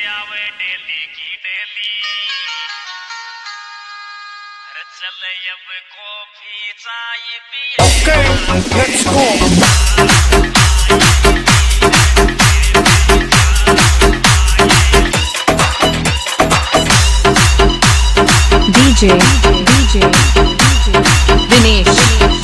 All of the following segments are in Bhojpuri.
आवे डेली की डेली चल अब कॉफी चाय पिए Okay, let's go. DJ Dinesh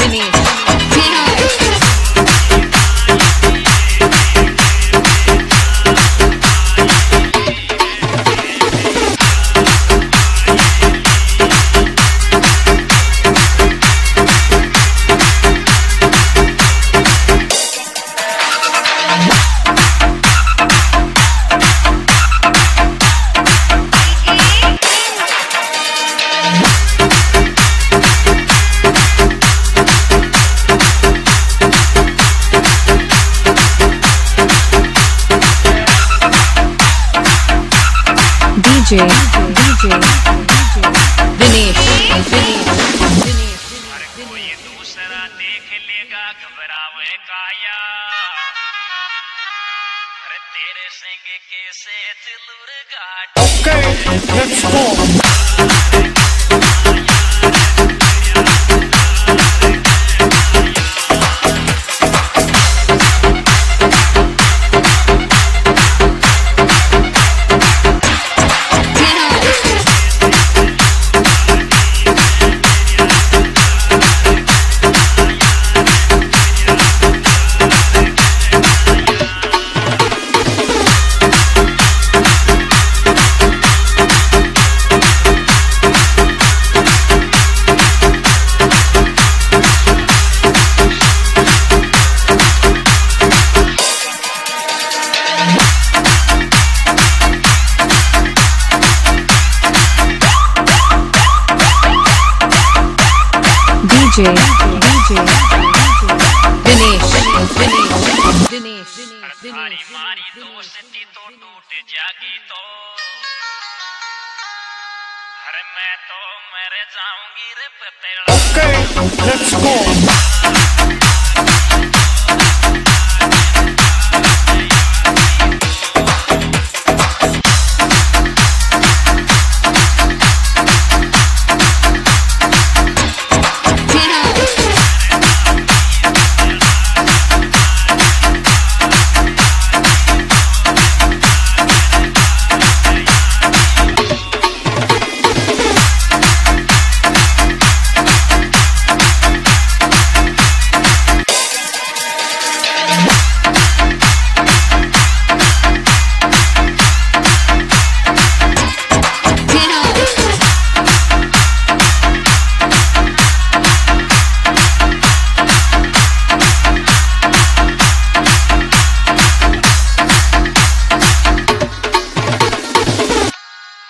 Dinesh कोई दूसरा देख लेगा घबरावे काया तेरे संग कैसे दिलुरगा Okay, let's go. DJ Dinesh हमारी मारी दोस्ती तो टूट जागी तो अरे मैं तो मर जाऊंगी रे तेरा Okay, let's go.